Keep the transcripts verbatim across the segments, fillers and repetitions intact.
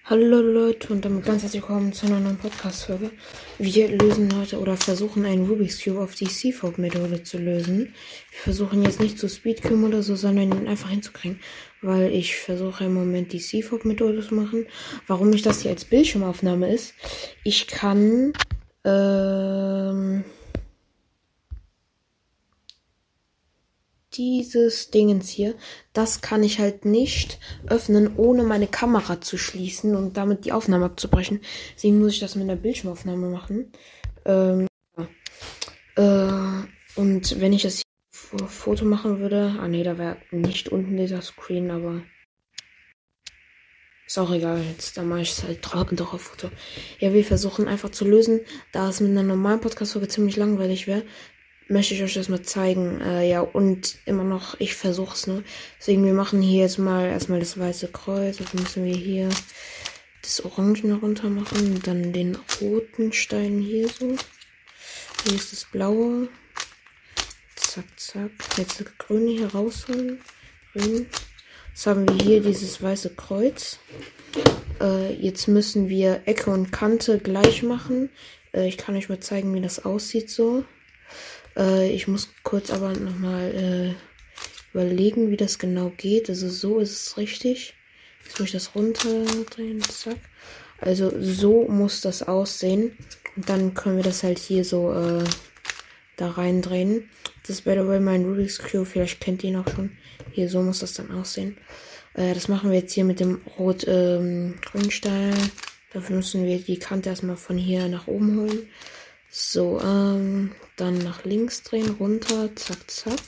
Hallo Leute und damit ganz herzlich willkommen zu einer neuen Podcast-Folge. Wir lösen heute oder versuchen einen Rubik's Cube auf die Seafolk-Methode zu lösen. Wir versuchen jetzt nicht zu Speedcube oder so, sondern ihn einfach hinzukriegen, weil ich versuche im Moment die Seafolk-Methode zu machen. Warum nicht das hier als Bildschirmaufnahme ist? Ich kann ähm, dieses Dingens hier, das kann ich halt nicht öffnen, ohne meine Kamera zu schließen und damit die Aufnahme abzubrechen. Deswegen muss ich das mit einer Bildschirmaufnahme machen. Ähm, ja. äh, und wenn ich das hier auf Foto machen würde, ah ne, da wäre nicht unten dieser Screen, aber ist auch egal, jetzt, da mache ich es halt doch auf Foto. Ja, wir versuchen einfach zu lösen, da es mit einer normalen Podcast-Folge ziemlich langweilig wäre, möchte ich euch das mal zeigen. Äh, ja, und immer noch, ich versuche es nur. Deswegen, wir machen hier jetzt mal erstmal das weiße Kreuz. Also müssen wir hier das Orange noch runter machen. Und dann den roten Stein hier so. Hier ist das blaue. Zack, zack. Jetzt das grüne hier rausholen. Grün. Jetzt haben wir hier dieses weiße Kreuz. Äh, jetzt müssen wir Ecke und Kante gleich machen. Äh, ich kann euch mal zeigen, wie das aussieht so. Ich muss kurz aber nochmal äh, überlegen, wie das genau geht. Also so ist es richtig. Jetzt muss ich das runterdrehen. Zack. Also so muss das aussehen. Und dann können wir das halt hier so äh, da reindrehen. Das ist by the way mein Rubik's Cube. Vielleicht kennt ihr ihn auch schon. Hier, so muss das dann aussehen. Äh, das machen wir jetzt hier mit dem Rot-Grünstein. Ähm, Dafür müssen wir die Kante erstmal von hier nach oben holen. So, ähm, dann nach links drehen, runter, zack, zack.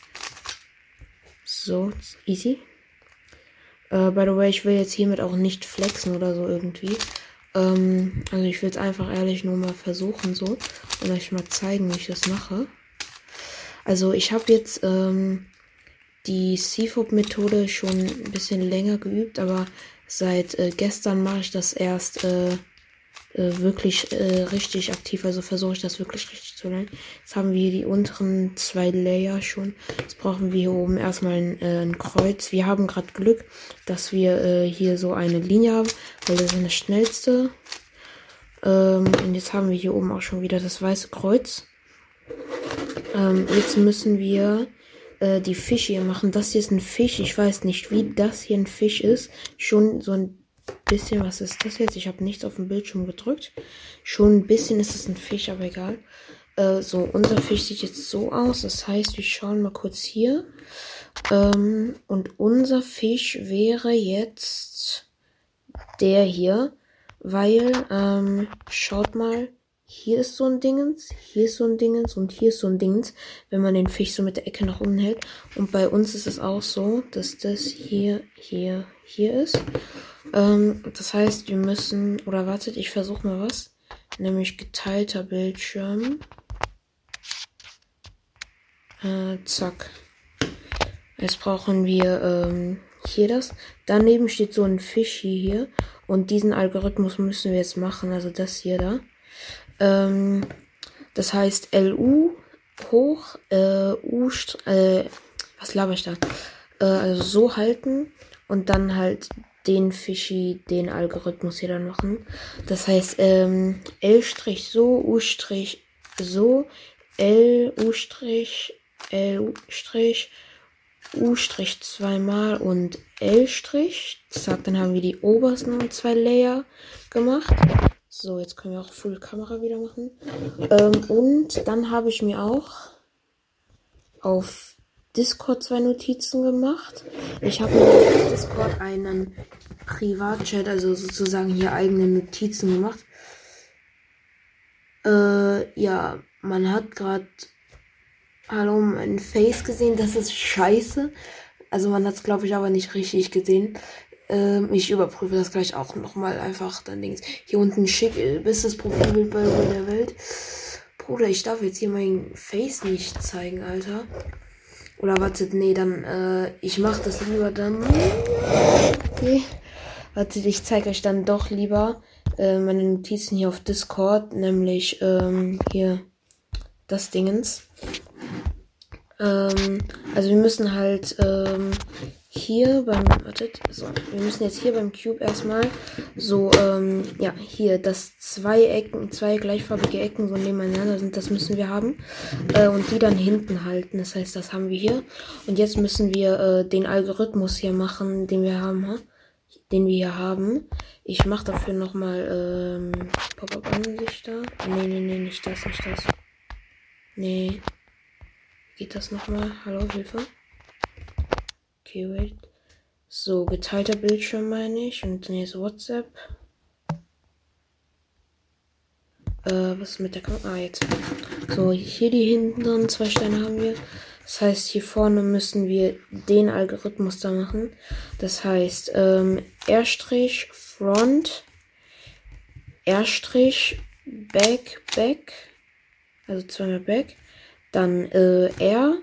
So, easy. Äh, by the way, ich will jetzt hiermit auch nicht flexen oder so irgendwie. Ähm, also ich will es einfach ehrlich nur mal versuchen so und euch mal zeigen, wie ich das mache. Also ich habe jetzt ähm, die Seafolk-Methode schon ein bisschen länger geübt, aber seit äh, gestern mache ich das erst äh, wirklich äh, richtig aktiv, also versuche ich das wirklich richtig zu lernen. Jetzt haben wir die unteren zwei Layer schon. Jetzt brauchen wir hier oben erstmal ein, äh, ein Kreuz. Wir haben gerade Glück, dass wir äh, hier so eine Linie haben, weil das ist eine schnellste. Ähm, und jetzt haben wir hier oben auch schon wieder das weiße Kreuz. Ähm, jetzt müssen wir äh, die Fische hier machen. Das hier ist ein Fisch. Ich weiß nicht, wie das hier ein Fisch ist. Schon so ein bisschen, was ist das jetzt? Ich habe nichts auf dem Bildschirm gedrückt. Schon ein bisschen ist es ein Fisch, aber egal. Äh, so, unser Fisch sieht jetzt so aus. Das heißt, wir schauen mal kurz hier. Ähm, und unser Fisch wäre jetzt der hier. Weil, ähm, schaut mal, hier ist so ein Dingens, hier ist so ein Dingens und hier ist so ein Dingens, wenn man den Fisch so mit der Ecke nach unten hält. Und bei uns ist es auch so, dass das hier, hier, hier ist. Ähm, das heißt, wir müssen, oder wartet, ich versuche mal was, nämlich geteilter Bildschirm. Äh, zack. Jetzt brauchen wir ähm, hier das. Daneben steht so ein Fisch hier und diesen Algorithmus müssen wir jetzt machen, also das hier da. Ähm, das heißt L U hoch, äh, U, äh, was laber ich da? Äh, also so halten und dann halt den Fischi, den Algorithmus hier dann machen. Das heißt, ähm, L' so, U' so, L, U', L, U', U' zweimal und L'. Zack, dann haben wir die obersten zwei Layer gemacht. So, jetzt können wir auch Full Kamera wieder machen. Ähm, und dann habe ich mir auch auf Discord zwei Notizen gemacht. Ich habe mir auf Discord einen Privatchat, also sozusagen hier eigene Notizen gemacht. Äh, ja, man hat gerade hallo mein Face gesehen, das ist scheiße. Also man hat es, glaube ich, aber nicht richtig gesehen. Ähm, ich überprüfe das gleich auch nochmal einfach. Dann Dings. Hier unten schick, äh, bestes Profilbild bei der Welt. Bruder, ich darf jetzt hier mein Face nicht zeigen, Alter. Oder wartet, nee, dann, äh, ich mach das lieber dann. Okay. Wartet, ich zeige euch dann doch lieber äh, meine Notizen hier auf Discord, nämlich ähm, hier das Dingens. Ähm, also wir müssen halt ähm, hier beim, wartet, so, wir müssen jetzt hier beim Cube erstmal so, ähm, ja, hier, dass zwei Ecken, zwei gleichfarbige Ecken so nebeneinander sind, das müssen wir haben. Äh, und die dann hinten halten, das heißt, das haben wir hier. Und jetzt müssen wir äh, den Algorithmus hier machen, den wir haben, ha? den wir hier haben. Ich mache dafür nochmal, ähm, Pop-up-Ansicht da. Nee, nee, nee, nicht das, nicht das. Nee. Geht das nochmal? Hallo, Hilfe? Okay, wait. So, geteilter Bildschirm meine ich. Und dann ist WhatsApp. Äh, was ist mit der Kamera? Ah, jetzt. So, hier die hinteren zwei Steine haben wir. Das heißt, hier vorne müssen wir den Algorithmus da machen. Das heißt, ähm, R' Front, R', Back, Back. Also zweimal Back. Dann äh, R.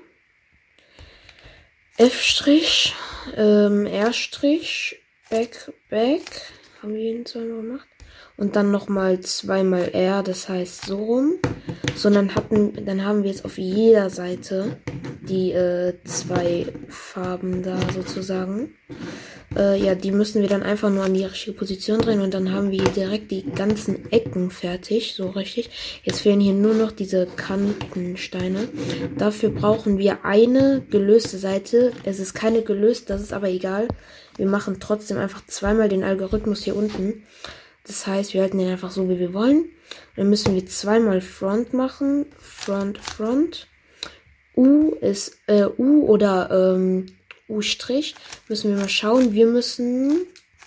F', ähm, R', Back, Back. Haben wir ihn zweimal gemacht. Und dann nochmal zweimal R, das heißt so rum. So, dann, hatten, dann haben wir jetzt auf jeder Seite die äh, zwei Farben da sozusagen. Äh, ja, die müssen wir dann einfach nur an die richtige Position drehen und dann haben wir hier direkt die ganzen Ecken fertig, so richtig. Jetzt fehlen hier nur noch diese Kantensteine. Dafür brauchen wir eine gelöste Seite. Es ist keine gelöst, das ist aber egal. Wir machen trotzdem einfach zweimal den Algorithmus hier unten. Das heißt, wir halten den einfach so, wie wir wollen. Dann müssen wir zweimal Front machen. Front, Front. U ist, äh, U oder, ähm, U'. Müssen wir mal schauen. Wir müssen...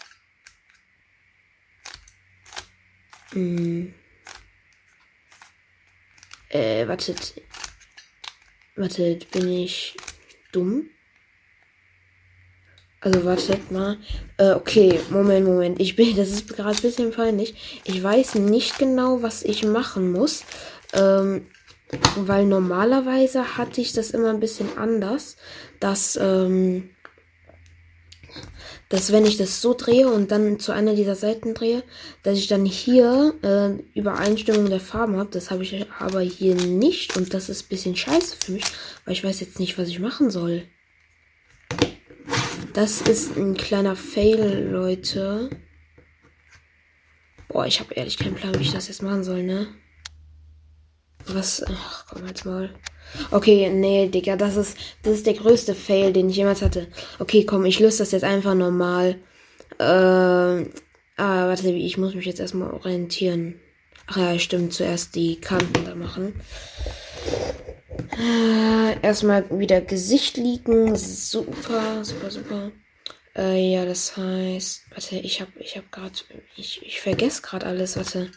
Mh, äh, wartet. Wartet, bin ich dumm? Also wartet mal. Äh, okay, Moment, Moment. Ich bin, das ist gerade ein bisschen peinlich. Ich weiß nicht genau, was ich machen muss. Ähm, weil normalerweise hatte ich das immer ein bisschen anders. Dass, ähm, dass wenn ich das so drehe und dann zu einer dieser Seiten drehe, dass ich dann hier äh, Übereinstimmung der Farben habe. Das habe ich aber hier nicht. Und das ist ein bisschen scheiße für mich, weil ich weiß jetzt nicht, was ich machen soll. Das ist ein kleiner Fail, Leute. Boah, ich habe ehrlich keinen Plan, wie ich das jetzt machen soll, ne? Was? Ach, komm jetzt mal. Okay, nee, Digga, das ist, das ist der größte Fail, den ich jemals hatte. Okay, komm, ich löse das jetzt einfach normal. Ähm, ah, warte, ich muss mich jetzt erstmal orientieren. Ach ja, stimmt, zuerst die Kanten da machen. Äh, erstmal wieder Gesicht liegen. Super, super, super. Äh, ja, das heißt... Warte, ich hab, ich hab grad... Ich, ich vergesse gerade alles, warte.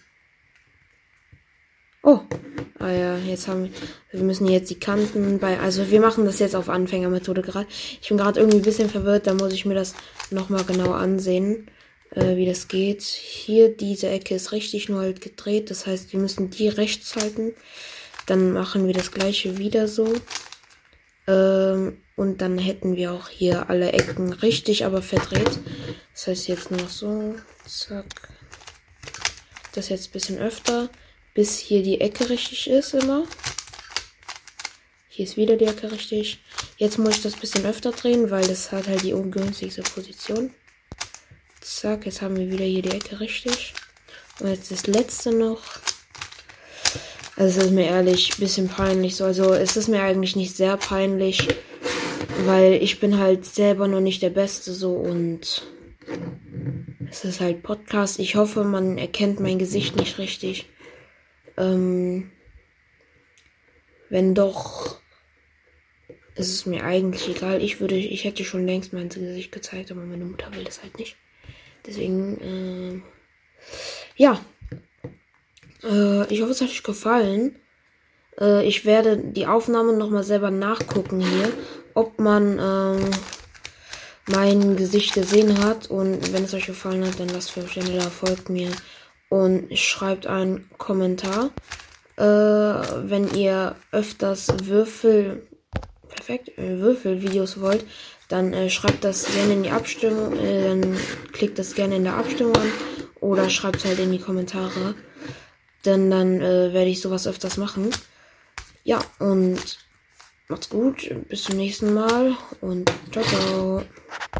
Oh. Ah ja, jetzt haben wir... Wir müssen jetzt die Kanten bei... Also wir machen das jetzt auf Anfängermethode gerade. Ich bin gerade irgendwie ein bisschen verwirrt. Da muss ich mir das nochmal genau ansehen, äh, wie das geht. Hier, diese Ecke ist richtig, nur halt gedreht. Das heißt, wir müssen die rechts halten. Dann machen wir das gleiche wieder so. Ähm, und dann hätten wir auch hier alle Ecken richtig, aber verdreht. Das heißt jetzt nur noch so. Zack. Das jetzt ein bisschen öfter. Bis hier die Ecke richtig ist immer. Hier ist wieder die Ecke richtig. Jetzt muss ich das ein bisschen öfter drehen, weil das hat halt die ungünstigste Position. Zack, jetzt haben wir wieder hier die Ecke richtig. Und jetzt das letzte noch. Also es ist mir ehrlich ein bisschen peinlich. So, also es ist mir eigentlich nicht sehr peinlich, weil ich bin halt selber noch nicht der Beste so und es ist halt Podcast. Ich hoffe, man erkennt mein Gesicht nicht richtig. Ähm, wenn doch, ist es mir eigentlich egal. Ich würde, ich hätte schon längst mein Gesicht gezeigt, aber meine Mutter will das halt nicht. Deswegen, äh, ja. Äh, ich hoffe, es hat euch gefallen. Äh, ich werde die Aufnahme nochmal selber nachgucken hier, ob man ähm, mein Gesicht gesehen hat. Und wenn es euch gefallen hat, dann lasst fünf Sterne da, folgt mir und schreibt einen Kommentar. Äh, wenn ihr öfters Würfel, perfekt, äh, Würfelvideos wollt, dann äh, schreibt das gerne in die Abstimmung, äh, dann klickt das gerne in der Abstimmung an oder schreibt es halt in die Kommentare. Denn dann äh, werde ich sowas öfters machen. Ja, und macht's gut, bis zum nächsten Mal und ciao, ciao.